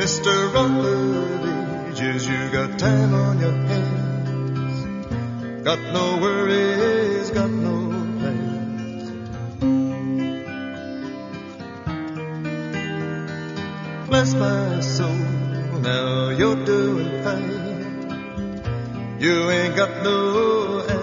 Mr. Rock of Ages, you got time on your hands, got no worries, got no plans. Bless my soul, now you're doing fine. You ain't got no